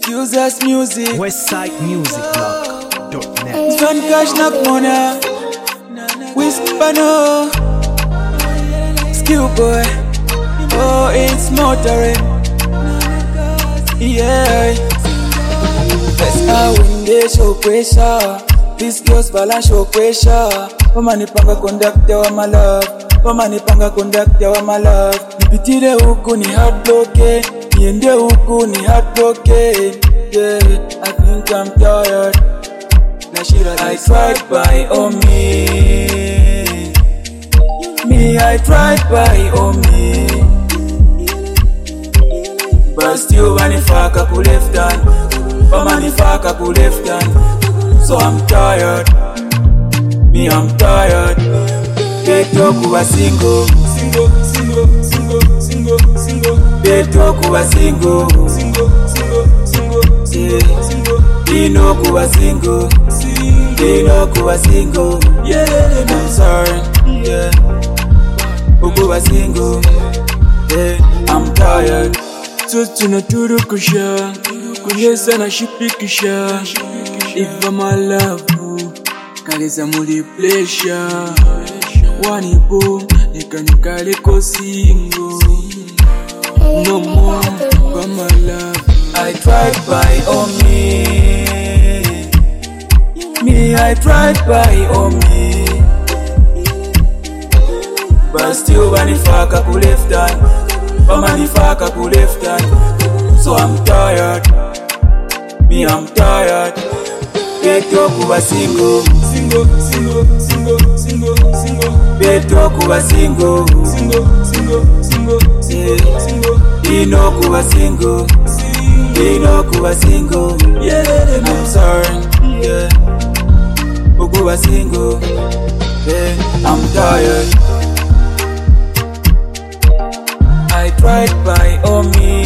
Excuse music. Westsidemusicblog.net. Van Cash Nakmona. Whispano. Skill boy. Oh, it's motoring. Yeah. That's how when they show pressure. This girl's balance show pressure. Mama nipanga conductor wa my love. Mama nipanga conductor wa my love. Nipitile huku ni heartbroken. Niende huku ni heartbroken. Yeah, I think I'm tired. I tried by all me. I tried by all me. But still manifaka ku left hand. But manifaka ku left hand. So I'm tired. I'm tired. They talk about single. They talk about single. They know kuba single. They know kuba single. Yeah, I'm sorry. Yeah, kuba single. Yeah, I'm tired. So tunaturukisha, kunyesa na shipikisha. If my love, kaleza muli pleasure. Wanipo, nikanikale ko single. No more for my love. I tried by all me. I tried by all me. But still manifaka ku left hand. But manifaka ku left hand. So I'm tired. I'm tired. Beto kuba single. Beto kuba single. Dino kuba single. Dino kuba single. Yeah, I'm sorry. Yeah, kuba single. Yeah, I'm tired. I tried by all me.